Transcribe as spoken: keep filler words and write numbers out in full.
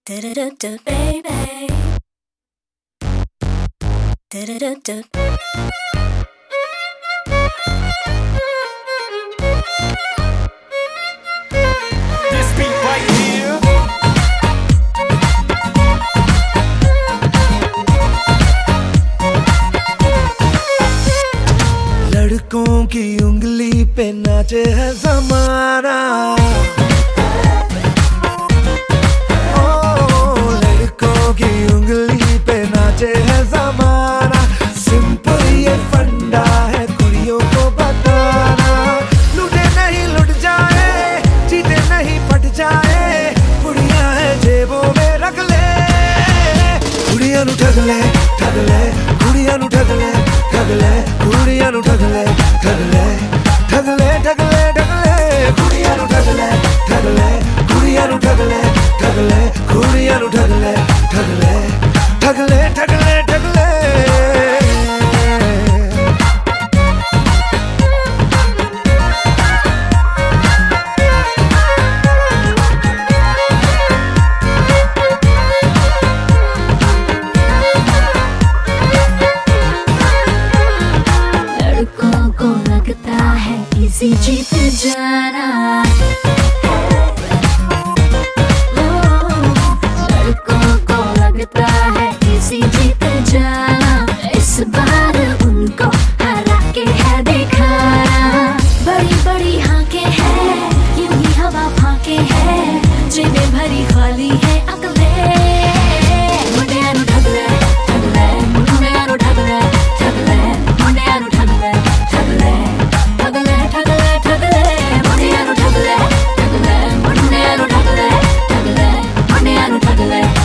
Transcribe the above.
Da-da-da-da, baby. Da-da-da-da. This beat right here. लड़कों की उंगली पे नाचे है ज़माना, ओ लड़कों की उंगली पे नाचे है ज़माना। सिंपल ये फंडा है कुड़ियों को बताना, लूटे नहीं लुट जाए, जीते नहीं पट जाए, कुड़ियां है जेबों में रख ले। कुड़ियां नु ठग ले ठग ले, कुड़ियां नु ठग ले ठग ले, कुड़ियां नु ठग ले ठग ले ठग ले ठग ले ठग ले, कुड़ियां नु ठग ले ठग ले, कुड़ियां नु ठग ले ठग ले, कुड़ियां नु ठग ले ठग ले ठग ले ठग ले ठग ले। इसी जीत जाना, लड़कों को लगता है इसी जीत जाना। इस बार उनको हरा के है दिखाना। बड़ी बड़ी हाके हैं, यूं ही हवा फाके हैं, जेबें भरी खाली है अकले। मुंडियां नु ठग ले ठग ले, मुंडियां नु ठग ले ठग ले, मुंडियां नु ठग ले ठग ले ठग ले ठग ले ठग ले, मुंडियां नु ठग ले ठग ले, मुंडियां नु ठग ले ठग ले, मुंडियां नु ठग ले।